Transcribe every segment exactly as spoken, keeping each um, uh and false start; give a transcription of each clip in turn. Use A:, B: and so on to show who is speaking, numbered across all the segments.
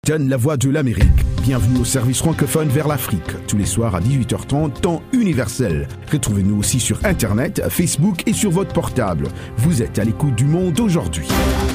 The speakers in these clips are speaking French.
A: Donne la voix de l'Amérique. Bienvenue au service francophone vers l'Afrique, tous les soirs à dix-huit heures trente, temps universel. Retrouvez-nous aussi sur Internet, Facebook et sur votre portable. Vous êtes à l'écoute du Monde aujourd'hui.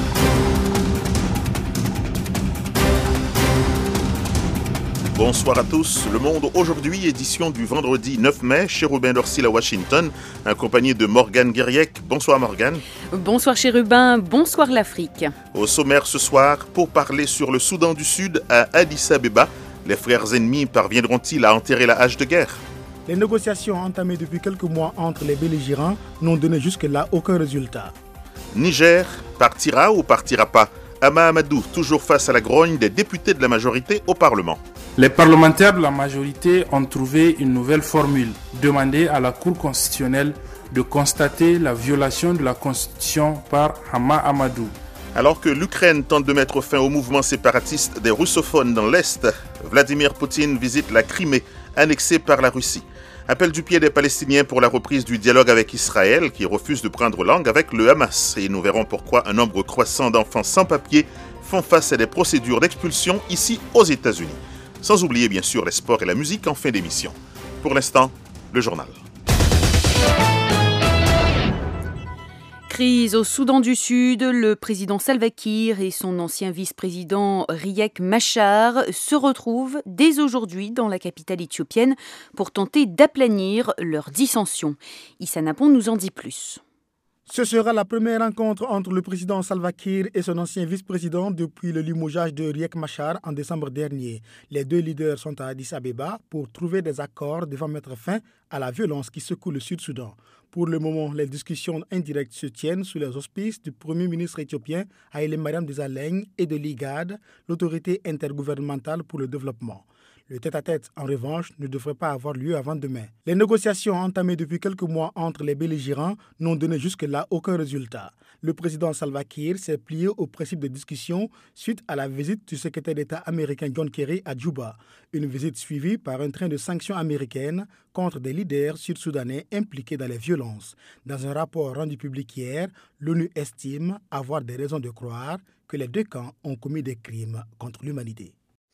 B: Bonsoir à tous. Le Monde aujourd'hui, édition du vendredi neuf mai, Chérubin Dorsil à Washington, accompagné de Morgane Guiriec. Bonsoir Morgane.
C: Bonsoir Chérubin, bonsoir l'Afrique.
B: Au sommaire ce soir, pour parler sur le Soudan du Sud à Addis Abeba, les frères ennemis parviendront-ils à enterrer la hache de guerre ?
D: Les négociations entamées depuis quelques mois entre les belligérants n'ont donné jusque-là aucun résultat.
B: Niger partira ou partira pas ? Ama Amadou, toujours face à la grogne des députés de la majorité au Parlement.
E: Les parlementaires de la majorité ont trouvé une nouvelle formule, demander à la Cour constitutionnelle de constater la violation de la Constitution par Hama Amadou.
B: Alors que l'Ukraine tente de mettre fin au mouvement séparatiste des russophones dans l'Est, Vladimir Poutine visite la Crimée, annexée par la Russie. Appel du pied des Palestiniens pour la reprise du dialogue avec Israël, qui refuse de prendre langue avec le Hamas. Et nous verrons pourquoi un nombre croissant d'enfants sans papier font face à des procédures d'expulsion ici aux États-Unis. Sans oublier bien sûr les sports et la musique en fin d'émission. Pour l'instant, le journal.
C: Crise au Soudan du Sud, le président Salva Kiir et son ancien vice-président Riek Machar se retrouvent dès aujourd'hui dans la capitale éthiopienne pour tenter d'aplanir leurs dissensions. Issa Napon nous en dit plus.
D: Ce sera la première rencontre entre le président Salva Kiir et son ancien vice-président depuis le limogeage de Riek Machar en décembre dernier. Les deux leaders sont à Addis Abeba pour trouver des accords devant mettre fin à la violence qui secoue le Sud-Soudan. Pour le moment, les discussions indirectes se tiennent sous les auspices du Premier ministre éthiopien Haïlé Mariam Desalegn et de l'I G A D, l'autorité intergouvernementale pour le développement. Le tête-à-tête, en revanche, ne devrait pas avoir lieu avant demain. Les négociations entamées depuis quelques mois entre les belligérants n'ont donné jusque-là aucun résultat. Le président Salva Kiir s'est plié au principe de discussion suite à la visite du secrétaire d'État américain John Kerry à Djouba. Une visite suivie par un train de sanctions américaines contre des leaders sud-soudanais impliqués dans les violences. Dans un rapport rendu public hier, l'ONU estime avoir des raisons de croire que les deux camps ont commis des crimes contre l'humanité.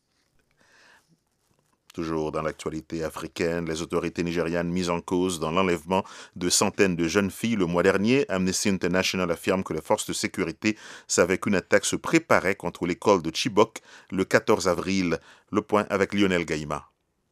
B: Toujours dans l'actualité africaine, les autorités nigérianes mises en cause dans l'enlèvement de centaines de jeunes filles le mois dernier. Amnesty International affirme que les forces de sécurité savaient qu'une attaque se préparait contre l'école de Chibok le quatorze avril. Le point avec Lionel Gaïma.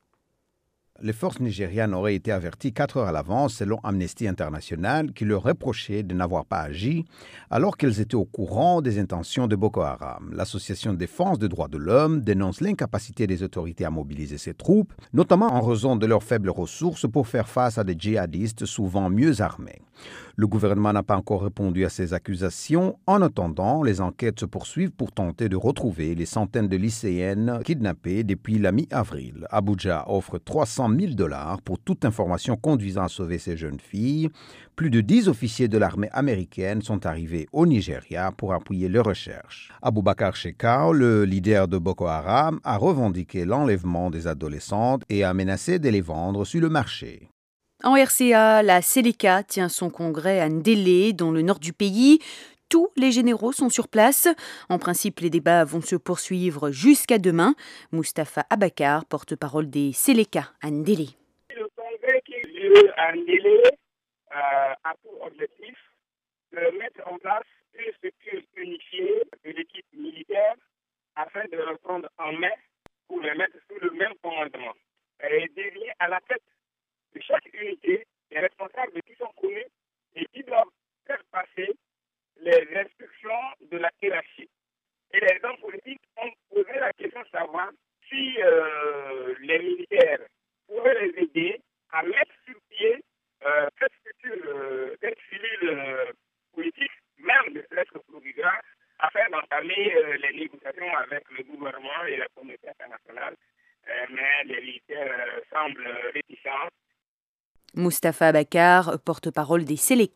F: Les forces nigérianes auraient été averties quatre heures à l'avance, selon Amnesty International, qui leur reprochait de n'avoir pas agi alors qu'elles étaient au courant des intentions de Boko Haram. L'association de défense des droits de l'homme dénonce l'incapacité des autorités à mobiliser ces troupes, notamment en raison de leurs faibles ressources pour faire face à des djihadistes souvent mieux armés. Le gouvernement n'a pas encore répondu à ces accusations. En attendant, les enquêtes se poursuivent pour tenter de retrouver les centaines de lycéennes kidnappées depuis la mi-avril. Abuja offre trois cent mille dollars pour toute information conduisant à sauver ces jeunes filles. Plus de dix officiers de l'armée américaine sont arrivés au Nigeria pour appuyer leurs recherches. Aboubakar Shekau, le leader de Boko Haram, a revendiqué l'enlèvement des adolescentes et a menacé de les vendre sur le marché.
C: En R C A, la Seleka tient son congrès à Ndélé, dans le nord du pays. Tous les généraux sont sur place. En principe, les débats vont se poursuivre jusqu'à demain. Mustapha Abakar, porte-parole des Seleka à Ndélé.
G: Le congrès qui a lieu à Ndélé euh, a pour objectif de mettre en place une structure unifiée de l'équipe militaire afin de le prendre en main pour les mettre sous le même commandement. Et désigner à la tête de chaque unité les responsables qui sont connus et qui doivent faire passer les instructions de la hiérarchie. Et les hommes politiques ont posé la question de savoir si euh, les militaires pourraient les aider à mettre sur pied euh, cette structure, euh, cette cellule euh, politique, même de serait-ce que provisoire, afin d'entamer euh, les négociations avec le gouvernement et la communauté internationale. Euh, mais les militaires euh, semblent réticents.
C: Mustapha Abakar, porte-parole des Seleka.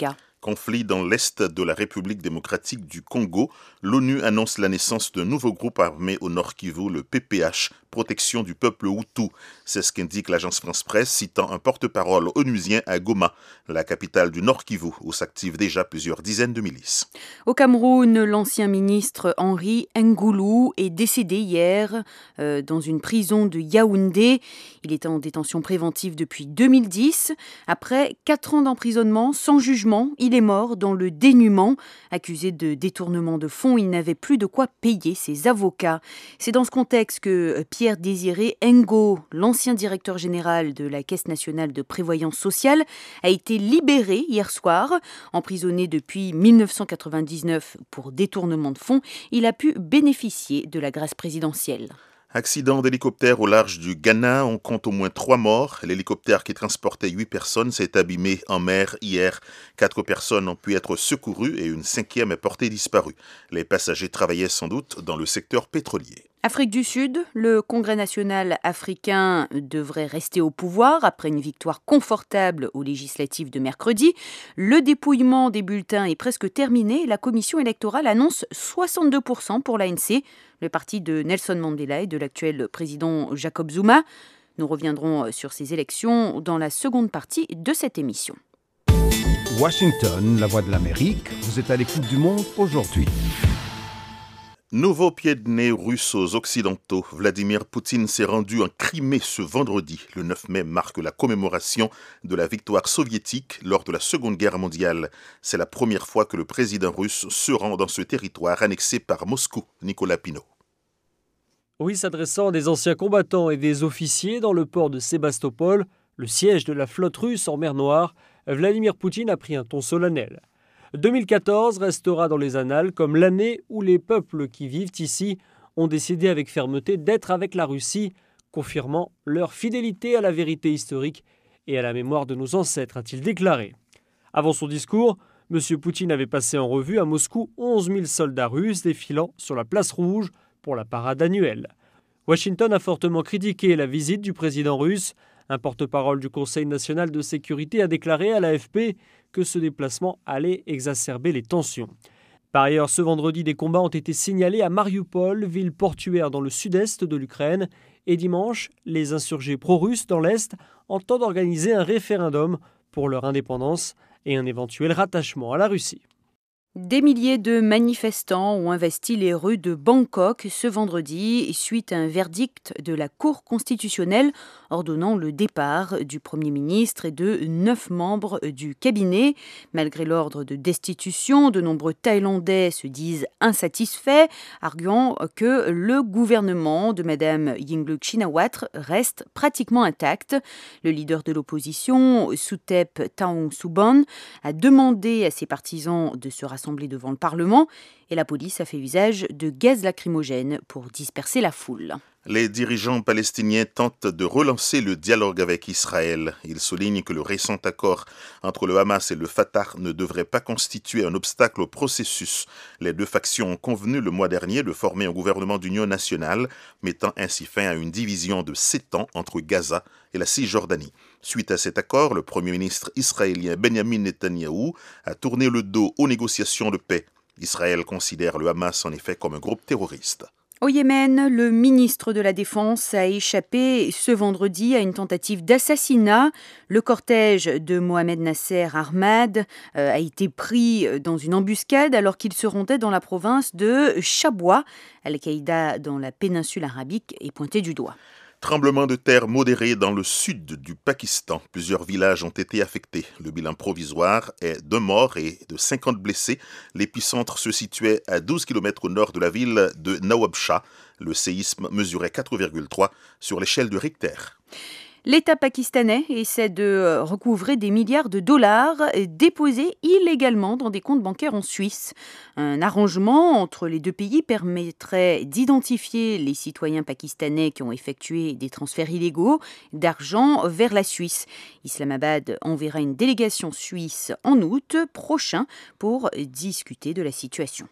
B: Conflit dans l'est de la République démocratique du Congo. L'ONU annonce la naissance d'un nouveau groupe armé au Nord Kivu, le P P H, Protection du peuple Hutu. C'est ce qu'indique l'agence France-Presse, citant un porte-parole onusien à Goma, la capitale du Nord Kivu, où s'activent déjà plusieurs dizaines de milices.
C: Au Cameroun, l'ancien ministre Henri Ngoulou est décédé hier euh, dans une prison de Yaoundé. Il était en détention préventive depuis deux mille dix. Après quatre ans d'emprisonnement sans jugement, il est mort dans le dénuement. Accusé de détournement de fonds, il n'avait plus de quoi payer ses avocats. C'est dans ce contexte que Pierre Désiré Ngo, l'ancien directeur général de la Caisse nationale de prévoyance sociale, a été libéré hier soir. Emprisonné depuis mille neuf cent quatre-vingt-dix-neuf pour détournement de fonds, il a pu bénéficier de la grâce présidentielle.
B: Accident d'hélicoptère au large du Ghana, on compte au moins trois morts. L'hélicoptère qui transportait huit personnes s'est abîmé en mer hier. Quatre personnes ont pu être secourues et une cinquième est portée disparue. Les passagers travaillaient sans doute dans le secteur pétrolier.
C: Afrique du Sud, le Congrès national africain devrait rester au pouvoir après une victoire confortable aux législatives de mercredi. Le dépouillement des bulletins est presque terminé. La commission électorale annonce soixante-deux pour cent pour l'A N C, le parti de Nelson Mandela et de l'actuel président Jacob Zuma. Nous reviendrons sur ces élections dans la seconde partie de cette émission.
F: Washington, la voix de l'Amérique, vous êtes à l'écoute du monde aujourd'hui.
B: Nouveau pied de nez russe aux Occidentaux. Vladimir Poutine s'est rendu en Crimée ce vendredi. Le neuf mai marque la commémoration de la victoire soviétique lors de la Seconde Guerre mondiale. C'est la première fois que le président russe se rend dans ce territoire annexé par Moscou. Nicolas Pinault.
H: Oui, s'adressant à des anciens combattants et des officiers dans le port de Sébastopol, le siège de la flotte russe en mer Noire, Vladimir Poutine a pris un ton solennel. deux mille quatorze restera dans les annales comme l'année où les peuples qui vivent ici ont décidé avec fermeté d'être avec la Russie, confirmant leur fidélité à la vérité historique et à la mémoire de nos ancêtres, a-t-il déclaré. Avant son discours, M. Poutine avait passé en revue à Moscou onze mille soldats russes défilant sur la place rouge pour la parade annuelle. Washington a fortement critiqué la visite du président russe. Un porte-parole du Conseil national de sécurité a déclaré à l'A F P que ce déplacement allait exacerber les tensions. Par ailleurs, ce vendredi, des combats ont été signalés à Mariupol, ville portuaire dans le sud-est de l'Ukraine. Et dimanche, les insurgés pro-russes dans l'Est entendent organiser un référendum pour leur indépendance et un éventuel rattachement à la Russie.
C: Des milliers de manifestants ont investi les rues de Bangkok ce vendredi suite à un verdict de la Cour constitutionnelle ordonnant le départ du Premier ministre et de neuf membres du cabinet. Malgré l'ordre de destitution, de nombreux Thaïlandais se disent insatisfaits, arguant que le gouvernement de Mme Yingluck Shinawatra reste pratiquement intact. Le leader de l'opposition, Suthep Thaugsuban, a demandé à ses partisans de se rassembler devant le Parlement et la police a fait usage de gaz lacrymogène pour disperser la foule.
B: Les dirigeants palestiniens tentent de relancer le dialogue avec Israël. Ils soulignent que le récent accord entre le Hamas et le Fatah ne devrait pas constituer un obstacle au processus. Les deux factions ont convenu le mois dernier de former un gouvernement d'union nationale, mettant ainsi fin à une division de sept ans entre Gaza et la Cisjordanie. Suite à cet accord, le Premier ministre israélien Benjamin Netanyahou a tourné le dos aux négociations de paix. Israël considère le Hamas en effet comme un groupe terroriste.
C: Au Yémen, le ministre de la Défense a échappé ce vendredi à une tentative d'assassinat. Le cortège de Mohamed Nasser Ahmad euh, a été pris dans une embuscade alors qu'il se rendait dans la province de Chabwa. Al-Qaïda dans la péninsule arabique est pointé du doigt.
B: Tremblement de terre modéré dans le sud du Pakistan. Plusieurs villages ont été affectés. Le bilan provisoire est d'un mort et de cinquante blessés. L'épicentre se situait à douze kilomètres au nord de la ville de Nawabshah. Le séisme mesurait quatre virgule trois sur l'échelle de Richter.
C: L'État pakistanais essaie de recouvrer des milliards de dollars déposés illégalement dans des comptes bancaires en Suisse. Un arrangement entre les deux pays permettrait d'identifier les citoyens pakistanais qui ont effectué des transferts illégaux d'argent vers la Suisse. Islamabad enverra une délégation suisse en août prochain pour discuter de la situation.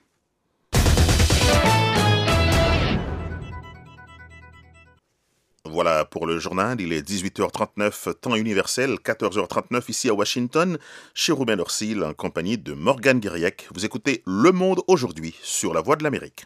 B: Voilà pour le journal, il est dix-huit heures trente-neuf, temps universel, quatorze heures trente-neuf ici à Washington, chez Ruben Orsil, en compagnie de Morgane Guiriec. Vous écoutez Le Monde aujourd'hui sur la Voix de l'Amérique.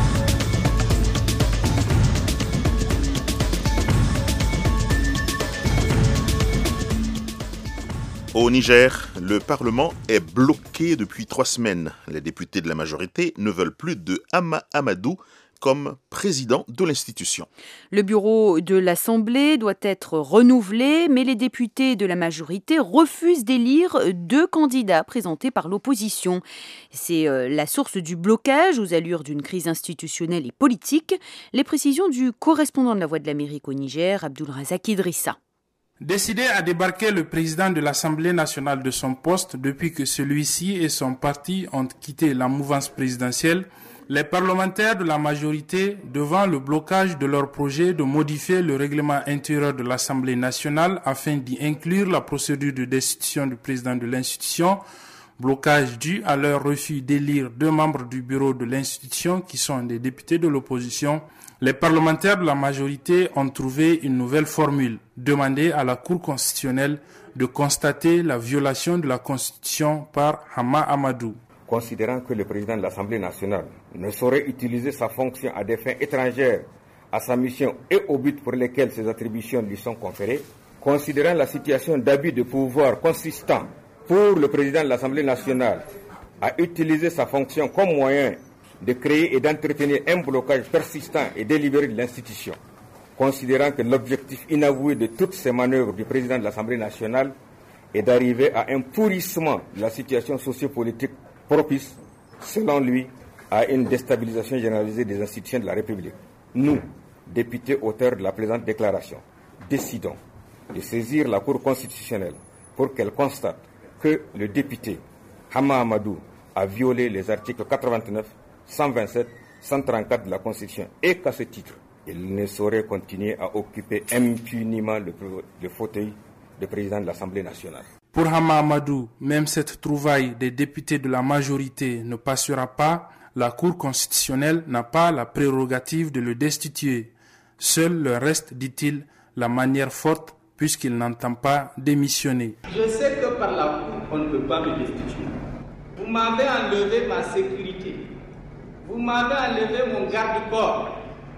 B: Au Niger, le Parlement est bloqué depuis trois semaines. Les députés de la majorité ne veulent plus de Hama Amadou comme président de l'institution.
C: Le bureau de l'Assemblée doit être renouvelé, mais les députés de la majorité refusent d'élire deux candidats présentés par l'opposition. C'est la source du blocage aux allures d'une crise institutionnelle et politique. Les précisions du correspondant de la Voix de l'Amérique au Niger, Abdulrazak Idrissa.
E: Décidé à débarquer le président de l'Assemblée nationale de son poste depuis que celui-ci et son parti ont quitté la mouvance présidentielle, les parlementaires de la majorité, devant le blocage de leur projet de modifier le règlement intérieur de l'Assemblée nationale afin d'y inclure la procédure de destitution du président de l'institution, blocage dû à leur refus d'élire deux membres du bureau de l'institution qui sont des députés de l'opposition, les parlementaires de la majorité ont trouvé une nouvelle formule, demander à la Cour constitutionnelle de constater la violation de la Constitution par Hama Amadou.
I: Considérant que le président de l'Assemblée nationale ne saurait utiliser sa fonction à des fins étrangères à sa mission et aux buts pour lesquels ses attributions lui sont conférées, considérant la situation d'abus de pouvoir consistant pour le président de l'Assemblée nationale à utiliser sa fonction comme moyen de créer et d'entretenir un blocage persistant et délibéré de l'institution, considérant que l'objectif inavoué de toutes ces manœuvres du président de l'Assemblée nationale est d'arriver à un pourrissement de la situation sociopolitique propice, selon lui, à une déstabilisation généralisée des institutions de la République. Nous, députés auteurs de la présente déclaration, décidons de saisir la Cour constitutionnelle pour qu'elle constate que le député Hama Amadou a violé les articles quatre-vingt-neuf, cent vingt-sept, cent trente-quatre de la Constitution et qu'à ce titre, il ne saurait continuer à occuper impunément le, le fauteuil de président de l'Assemblée nationale.
E: Pour Hama Amadou, même cette trouvaille des députés de la majorité ne passera pas. La Cour constitutionnelle n'a pas la prérogative de le destituer. Seul le reste, dit-il, la manière forte puisqu'il n'entend pas démissionner.
J: Je sais que par la Cour, on ne peut pas me destituer. Vous m'avez enlevé ma sécurité. Vous m'avez enlevé mon garde-corps.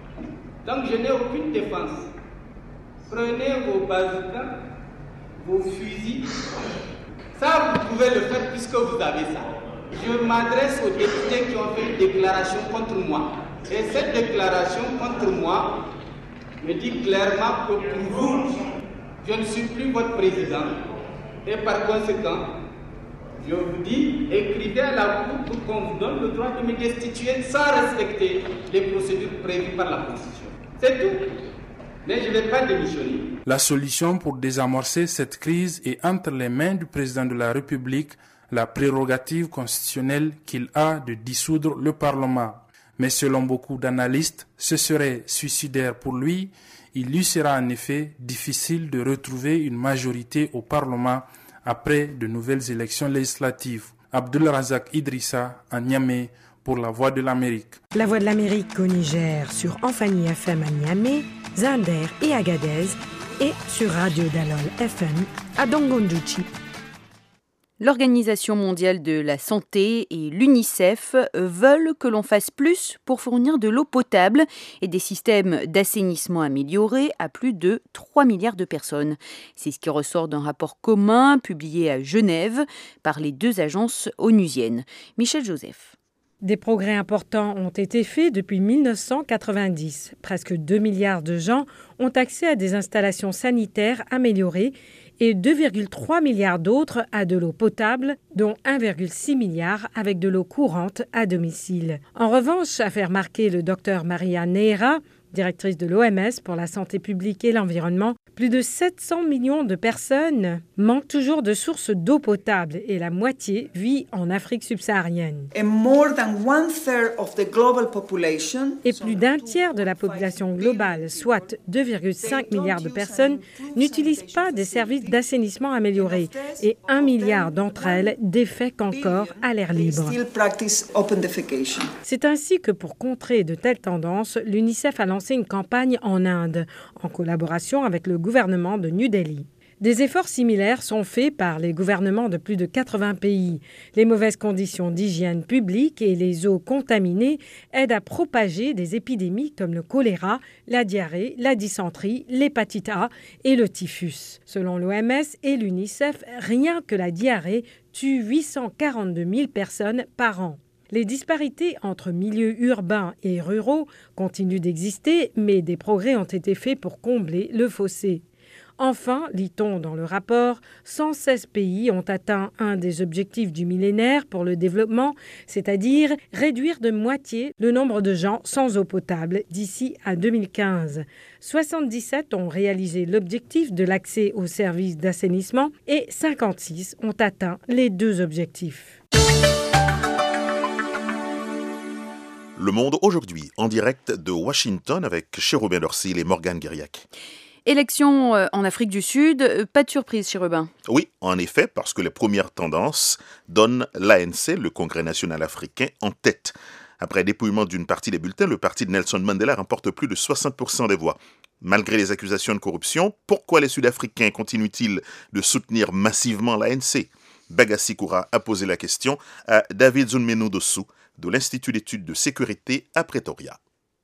J: Donc je n'ai aucune défense. Prenez vos bazookas, vos fusils. Ça, vous pouvez le faire puisque vous avez ça. Je m'adresse aux députés qui ont fait une déclaration contre moi. Et cette déclaration contre moi me dit clairement que pour vous, je ne suis plus votre président. Et par conséquent, je vous dis, écrivez à la Cour pour qu'on vous donne le droit de me destituer sans respecter les procédures prévues par la Constitution. C'est tout. Mais je ne vais pas démissionner.
E: La solution pour désamorcer cette crise est entre les mains du président de la République, la prérogative constitutionnelle qu'il a de dissoudre le Parlement. Mais selon beaucoup d'analystes, ce serait suicidaire pour lui. Il lui sera en effet difficile de retrouver une majorité au Parlement après de nouvelles élections législatives. Abdulrazak Idrissa à Niamey pour la Voix de l'Amérique.
K: La Voix de l'Amérique au Niger sur Amphani F M à Niamey, Zander et Agadez et sur Radio Dalol F M à Dongondouchi.
C: L'Organisation mondiale de la santé et l'UNICEF veulent que l'on fasse plus pour fournir de l'eau potable et des systèmes d'assainissement améliorés à plus de trois milliards de personnes. C'est ce qui ressort d'un rapport commun publié à Genève par les deux agences onusiennes. Michel Joseph.
K: Des progrès importants ont été faits depuis mille neuf cent quatre-vingt-dix. Presque deux milliards de gens ont accès à des installations sanitaires améliorées et deux virgule trois milliards d'autres à de l'eau potable, dont un virgule six milliard avec de l'eau courante à domicile. En revanche, a fait remarquer le docteur Maria Neira, directrice de l'O M S pour la santé publique et l'environnement, plus de sept cents millions de personnes manquent toujours de sources d'eau potable et la moitié vit en Afrique subsaharienne. Et plus d'un tiers de la population globale, soit deux virgule cinq milliards de personnes, n'utilisent pas des services d'assainissement améliorés et un milliard d'entre elles défèquent encore à l'air libre. C'est ainsi que pour contrer de telles tendances, l'UNICEF a lancé lancer une campagne en Inde, en collaboration avec le gouvernement de New Delhi. Des efforts similaires sont faits par les gouvernements de plus de quatre-vingts pays. Les mauvaises conditions d'hygiène publique et les eaux contaminées aident à propager des épidémies comme le choléra, la diarrhée, la dysenterie, l'hépatite A et le typhus. Selon l'O M S et l'UNICEF, rien que la diarrhée tue huit cent quarante-deux mille personnes par an. Les disparités entre milieux urbains et ruraux continuent d'exister, mais des progrès ont été faits pour combler le fossé. Enfin, lit-on dans le rapport, cent seize pays ont atteint un des objectifs du millénaire pour le développement, c'est-à-dire réduire de moitié le nombre de gens sans eau potable d'ici à deux mille quinze. soixante-dix-sept ont réalisé l'objectif de l'accès aux services d'assainissement et cinquante-six ont atteint les deux objectifs.
B: Le Monde aujourd'hui, en direct de Washington avec Chérubin Dorsil et Morgane Guiriac.
C: Élection en Afrique du Sud, pas de surprise chez Robin.
B: Oui, en effet, parce que les premières tendances donnent l'A N C, le Congrès national africain, en tête. Après dépouillement d'une partie des bulletins, le parti de Nelson Mandela remporte plus de soixante pour cent des voix. Malgré les accusations de corruption, pourquoi les Sud-Africains continuent-ils de soutenir massivement l'A N C ? Bagassi Koura a posé la question à David Zunmenou Dossou de l'Institut d'études de sécurité à Pretoria.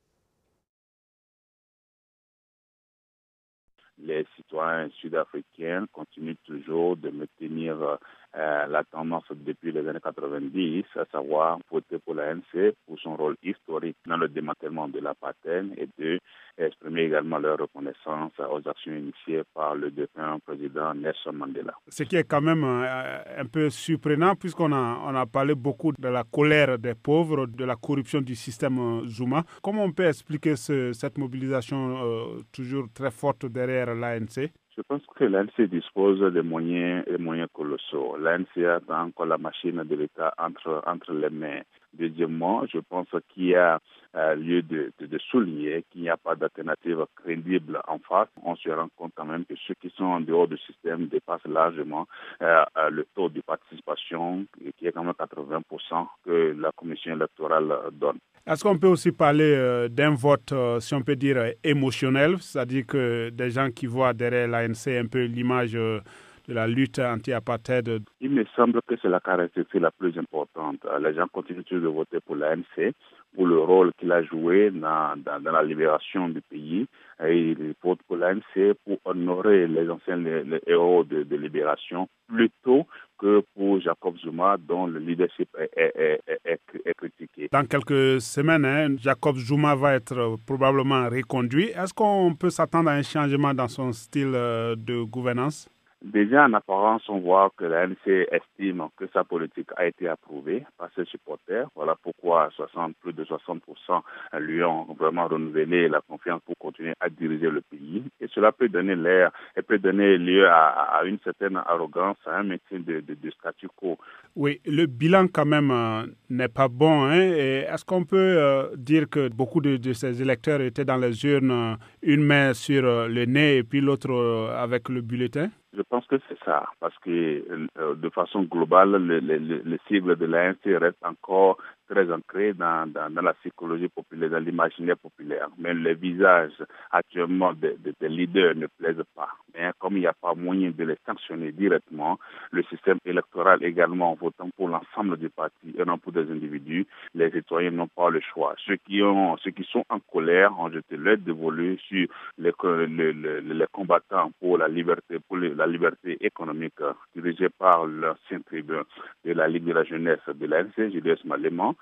L: Les citoyens sud-africains continuent toujours de maintenir euh, la tendance depuis les années quatre-vingt-dix, à savoir voter pour l'A N C pour son rôle historique dans le démantèlement de l'apartheid et de exprimer également leur reconnaissance aux actions initiées par le défunt président Nelson Mandela.
M: Ce qui est quand même euh, un peu surprenant puisqu'on a, on a parlé beaucoup de la colère des pauvres, de la corruption du système Zuma. Comment on peut expliquer ce, cette mobilisation euh, toujours très forte derrière l'A N C ?
L: Je pense que l'A N C dispose des moyens, des moyens colossaux. L'A N C a encore la machine de l'État entre, entre les mains. Deuxièmement, je pense qu'il y a euh, lieu de, de, de souligner qu'il n'y a pas d'alternative crédible en face. On se rend compte quand même que ceux qui sont en dehors du système dépassent largement euh, le taux de participation qui est quand même quatre-vingts pour cent que la commission électorale donne.
M: Est-ce qu'on peut aussi parler euh, d'un vote, euh, si on peut dire, euh, émotionnel, c'est-à-dire que des gens qui voient derrière l'A N C un peu l'image euh, de la lutte anti-apartheid?
L: Il me semble que c'est la caractéristique la plus importante. Les gens continuent de voter pour l'A N C, pour le rôle qu'il a joué dans, dans, dans la libération du pays. Et ils votent pour l'A N C pour honorer les anciens les, les héros de, de libération, plutôt que pour Jacob Zuma, dont le leadership est, est, est, est, est critiqué.
M: Dans quelques semaines, hein, Jacob Zuma va être probablement reconduit. Est-ce qu'on peut s'attendre à un changement dans son style de gouvernance?
L: Déjà, en apparence, on voit que l'A N C estime que sa politique a été approuvée par ses supporters. Voilà pourquoi soixante, plus de soixante pour cent lui ont vraiment renouvelé la confiance pour continuer à diriger le pays. Et cela peut donner l'air, et peut donner lieu à, à une certaine arrogance, à un maintien de, de, de statu quo.
M: Oui, le bilan quand même euh, n'est pas bon. Hein? Et est-ce qu'on peut euh, dire que beaucoup de, de ces électeurs étaient dans les urnes, euh, une main sur euh, le nez et puis l'autre euh, avec le bulletin?
L: Je pense que c'est ça, parce que euh, de façon globale, le, le, le cible de l'A N C reste encore très ancré dans, dans, dans la psychologie populaire, dans l'imaginaire populaire. Mais les visages actuellement des de, de leaders ne plaisent pas. Mais comme il n'y a pas moyen de les sanctionner directement, le système électoral également, en votant pour l'ensemble du parti et non pour des individus, les citoyens n'ont pas le choix. Ceux qui, ont, ceux qui sont en colère ont jeté l'aide dévolue sur les, les, les, les combattants pour la liberté, pour les, la liberté économique dirigée par l'ancien tribun de la Ligue de la jeunesse de l'A N C, Julius Malema.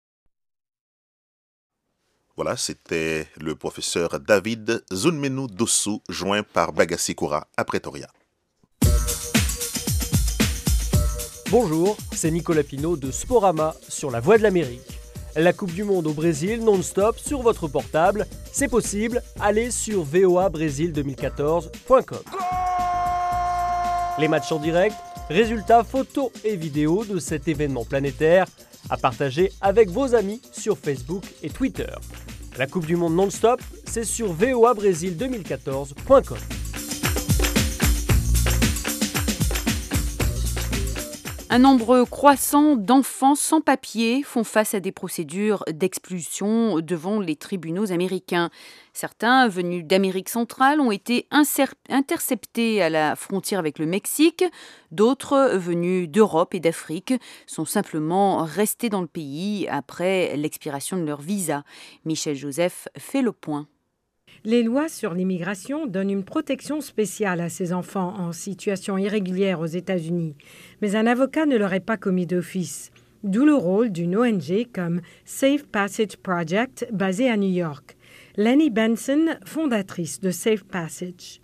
B: Voilà, c'était le professeur David Zunmenou Dossou, joint par Bagassi Koura à Pretoria.
H: Bonjour, c'est Nicolas Pinault de Sporama sur la Voix de l'Amérique. La Coupe du Monde au Brésil non-stop sur votre portable, c'est possible, allez sur v o a brésil deux mille quatorze point com. Les matchs en direct, résultats photos et vidéos de cet événement planétaire à partager avec vos amis sur Facebook et Twitter. La Coupe du Monde non-stop, c'est sur v o a brésil deux mille quatorze point com.
C: Un nombre croissant d'enfants sans papier font face à des procédures d'expulsion devant les tribunaux américains. Certains, venus d'Amérique centrale, ont été interceptés à la frontière avec le Mexique. D'autres, venus d'Europe et d'Afrique, sont simplement restés dans le pays après l'expiration de leur visa. Michel Joseph fait le point.
K: Les lois sur l'immigration donnent une protection spéciale à ces enfants en situation irrégulière aux États-Unis. Mais un avocat ne l'aurait pas commis d'office. D'où le rôle d'une O N G comme Safe Passage Project, basée à New York. Lenny Benson, fondatrice de Safe Passage.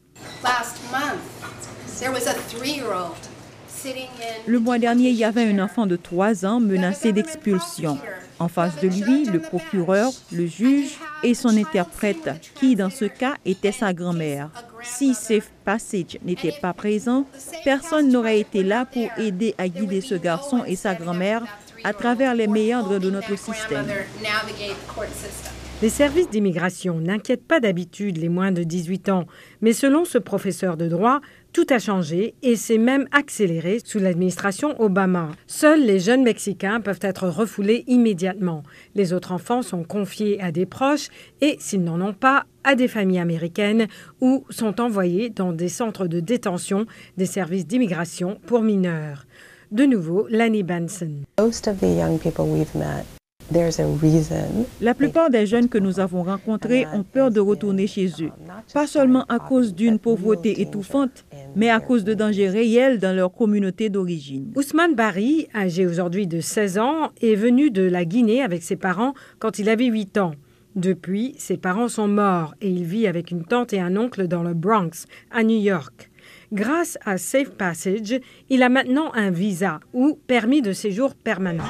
N: Le mois dernier, il y avait un enfant de trois ans menacé d'expulsion. En face de lui, le procureur, le juge et son interprète, qui dans ce cas était sa grand-mère. Si Safe Passage n'était pas présent, personne n'aurait été là pour aider à guider ce garçon et sa grand-mère à travers les méandres de notre système.
K: Les services d'immigration n'inquiètent pas d'habitude les moins de dix-huit ans, mais selon ce professeur de droit, tout a changé et s'est même accéléré sous l'administration Obama. Seuls les jeunes Mexicains peuvent être refoulés immédiatement. Les autres enfants sont confiés à des proches et, s'ils n'en ont pas, à des familles américaines ou sont envoyés dans des centres de détention des services d'immigration pour mineurs. De nouveau, Lenny Benson.
N: Most of the young people we've met. La plupart des jeunes que nous avons rencontrés ont peur de retourner chez eux, pas seulement à cause d'une pauvreté étouffante, mais à cause de dangers réels dans leur communauté d'origine.
K: Ousmane Bari, âgé aujourd'hui de seize ans, est venu de la Guinée avec ses parents quand il avait huit ans. Depuis, ses parents sont morts et il vit avec une tante et un oncle dans le Bronx, à New York. Grâce à Safe Passage, il a maintenant un visa ou permis de séjour permanent.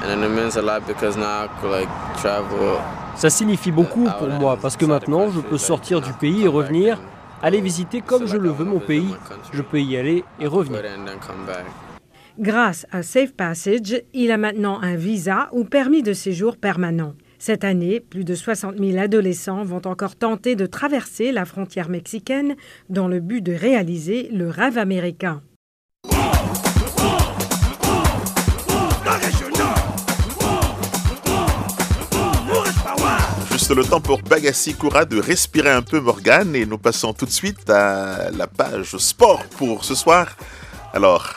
H: Ça signifie beaucoup pour moi parce que maintenant je peux sortir du pays et revenir, aller visiter comme je le veux mon pays. Je peux y aller et revenir.
K: Grâce à Safe Passage, il a maintenant un visa ou permis de séjour permanent. Cette année, plus de soixante mille adolescents vont encore tenter de traverser la frontière mexicaine dans le but de réaliser le rêve américain.
B: Juste le temps pour Bagassi Koura de respirer un peu, Morgane, et nous passons tout de suite à la page sport pour ce soir. Alors,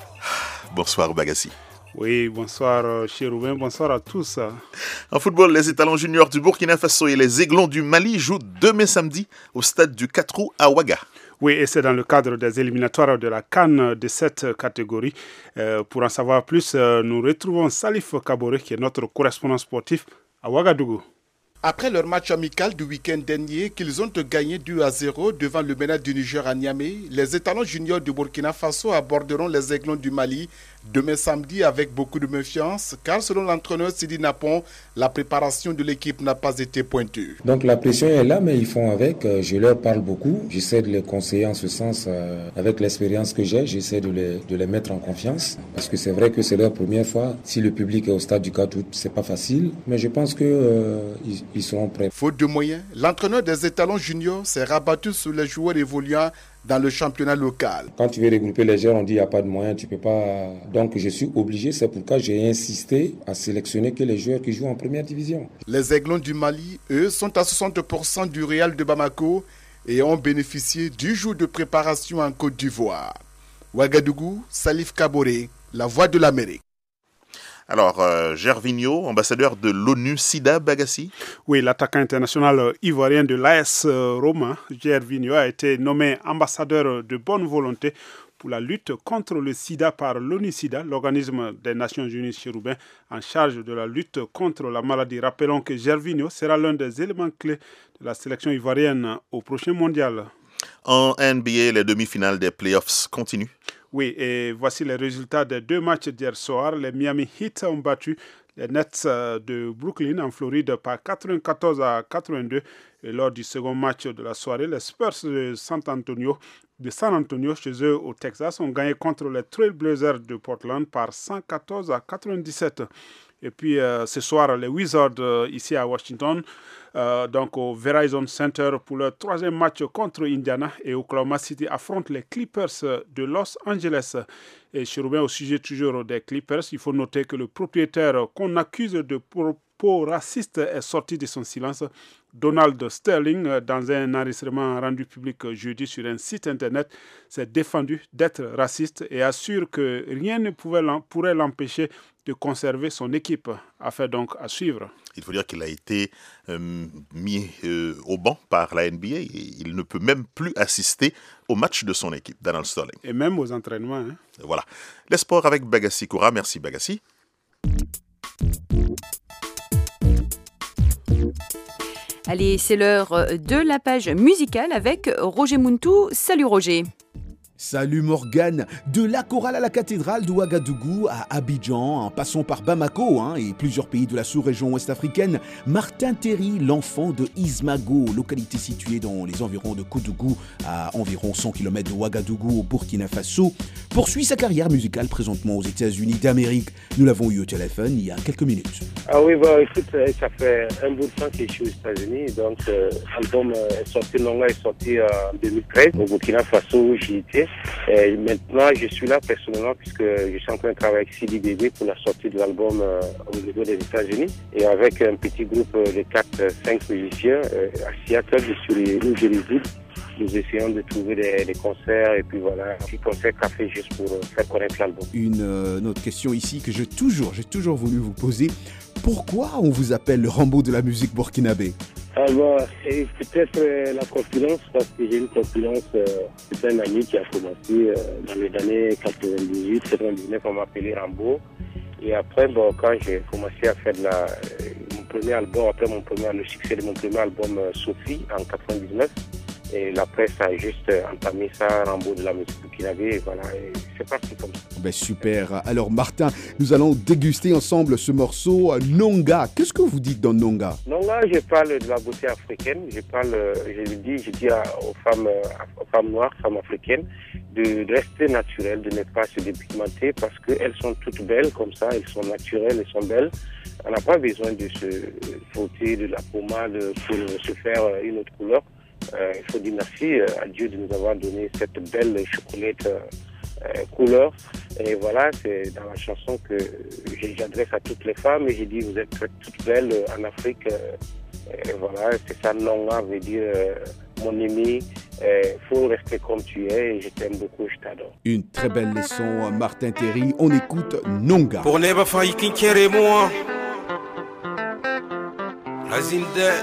B: bonsoir Bagassi.
M: Oui, bonsoir Chérouben, bonsoir à tous.
B: En football, les étalons juniors du Burkina Faso et les aiglons du Mali jouent demain samedi au stade du quatre août à Ouaga.
M: Oui, et c'est dans le cadre des éliminatoires de la CAN de cette catégorie. Euh, pour en savoir plus, euh, nous retrouvons Salif Kabore, qui est notre correspondant sportif à Ouagadougou.
O: Après leur match amical du week-end dernier, qu'ils ont gagné deux à zéro devant le MENA du Niger à Niamey, les étalons juniors du Burkina Faso aborderont les aiglons du Mali demain samedi avec beaucoup de méfiance, car selon l'entraîneur Sidi Napon, la préparation de l'équipe n'a pas été pointue.
P: Donc la pression est là, mais ils font avec. Je leur parle beaucoup. J'essaie de les conseiller en ce sens, euh, avec l'expérience que j'ai. J'essaie de les, de les mettre en confiance, parce que c'est vrai que c'est leur première fois. Si le public est au stade du quatre août, c'est pas facile, mais je pense que euh, ils, ils seront prêts.
O: Faute de moyens, l'entraîneur des étalons juniors s'est rabattu sur les joueurs évoluant dans le championnat local.
P: Quand tu veux regrouper les joueurs, on dit qu'il n'y a pas de moyens, tu peux pas. Donc je suis obligé, c'est pourquoi j'ai insisté à sélectionner que les joueurs qui jouent en première division.
O: Les aiglons du Mali, eux, sont à soixante pour cent du Real de Bamako et ont bénéficié du jour de préparation en Côte d'Ivoire. Ouagadougou, Salif Kabore, la voix de l'Amérique.
B: Alors, euh, Gervinho, ambassadeur de l'ONU, Sida Bagassi.
M: Oui, l'attaquant international ivoirien de l'A S Roma, Gervinho, a été nommé ambassadeur de bonne volonté pour la lutte contre le sida par l'ONU-SIDA, l'organisme des Nations Unies chérubin en charge de la lutte contre la maladie. Rappelons que Gervinho sera l'un des éléments clés de la sélection ivoirienne au prochain mondial.
B: En N B A, les demi-finales des playoffs continuent.
M: Oui, et voici les résultats des deux matchs d'hier soir. Les Miami Heat ont battu les Nets de Brooklyn en Floride par quatre-vingt-quatorze à quatre-vingt-deux. Et lors du second match de la soirée, les Spurs de San Antonio, de San Antonio chez eux au Texas ont gagné contre les Trail Blazers de Portland par cent quatorze à quatre-vingt-dix-sept. Et puis euh, ce soir, les Wizards euh, ici à Washington, euh, donc au Verizon Center pour leur troisième match contre Indiana, et Oklahoma City affronte les Clippers de Los Angeles. Et je reviens au sujet toujours des Clippers. Il faut noter que le propriétaire qu'on accuse de propos racistes est sorti de son silence. Donald Sterling, dans un enregistrement rendu public jeudi sur un site internet, s'est défendu d'être raciste et assure que rien ne pouvait l'en, pourrait l'empêcher de conserver son équipe. Affaire donc à suivre.
B: Il faut dire qu'il a été euh, mis euh, au banc par la N B A et il ne peut même plus assister au match de son équipe, Donald Sterling.
M: Et même aux entraînements. Hein.
B: Voilà. Les sports avec Bagassi Koura. Merci Bagassi.
C: Allez, c'est l'heure de la page musicale avec Roger Muntu. Salut Roger.
A: Salut Morgane, de la chorale à la cathédrale de Ouagadougou à Abidjan, en passant par Bamako hein, et plusieurs pays de la sous-région ouest-africaine, Martin Terry, l'enfant de Ismago, localité située dans les environs de Koudougou, à environ cent kilomètres de Ouagadougou au Burkina Faso, poursuit sa carrière musicale présentement aux États-Unis d'Amérique. Nous l'avons eu au téléphone il y a quelques minutes.
Q: Ah oui, bah, écoute, ça fait un bout de temps que je suis aux États-Unis, donc euh, l'album est sorti, Nonga est sorti en deux mille treize, au Burkina Faso où j'y étais. Et maintenant, je suis là personnellement puisque je suis en train de travailler avec C D B B pour la sortie de l'album euh, au niveau des États-Unis et avec un petit groupe de quatre cinq musiciens euh, à Seattle, sur les îles de l'Isle. Nous essayons de trouver des, des concerts et puis voilà, un petit concert café juste pour euh, faire connaître l'album.
A: Une, euh, une autre question ici que j'ai toujours, j'ai toujours voulu vous poser. Pourquoi on vous appelle le Rambo de la musique burkinabé?
Q: Ah bon, c'est peut-être euh, la confidence, parce que j'ai une confidence, euh, c'est un ami qui a commencé euh, dans les années quatre-vingt-dix-huit quatre-vingt-dix-neuf, on m'appelait Rambo. Et après, bon, quand j'ai commencé à faire de la, euh, mon premier album, après mon premier, le succès de mon premier album euh, Sophie en quatre-vingt-dix-neuf, et la presse a juste entamé ça, Rambo de la musique burkinabé, et voilà, et c'est parti comme ça.
A: Ben super. Alors Martin, nous allons déguster ensemble ce morceau Nonga. Qu'est-ce que vous dites dans Nonga?
Q: Nonga, je parle de la beauté africaine. Je parle, je dis, je dis aux femmes, aux femmes noires, femmes africaines, de, de rester naturelles, de ne pas se dépigmenter parce qu'elles sont toutes belles comme ça, elles sont naturelles, elles sont belles. On n'a pas besoin de se frotter de la pommade pour se faire une autre couleur. Euh, il faut dire merci à Dieu de nous avoir donné cette belle chocolate euh, couleur. Et voilà, c'est dans la chanson que j'adresse à toutes les femmes et j'ai dit vous êtes toutes belles en Afrique. Euh, et voilà, c'est ça, Nonga veut dire euh, mon ami, il euh, faut rester comme tu es et je t'aime beaucoup, je t'adore.
A: Une très belle leçon, Martin Terry. On écoute Nonga.
R: Pour ne pas faire qu'un moi, la zinde.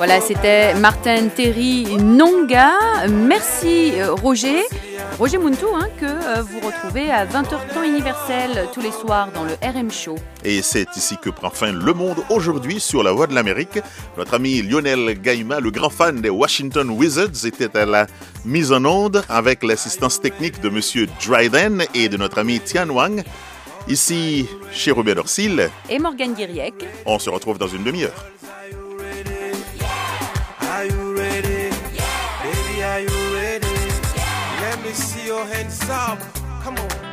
C: Voilà, c'était Martin Terry Nonga. Merci Roger. Roger Muntu, hein, que euh, vous retrouvez à vingt heures temps universel tous les soirs dans le R M Show.
B: Et c'est ici que prend fin Le Monde aujourd'hui sur la Voix de l'Amérique. Notre ami Lionel Gaïma, le grand fan des Washington Wizards, était à la mise en onde avec l'assistance technique de Monsieur Dryden et de notre ami Tian Wang. Ici, chez Robert Dorsil.
C: Et Morgane Guiriec.
B: On se retrouve dans une demi-heure.
R: Are you ready? Yeah. Baby, are you ready? Yeah. Let me see your hands up. Come on.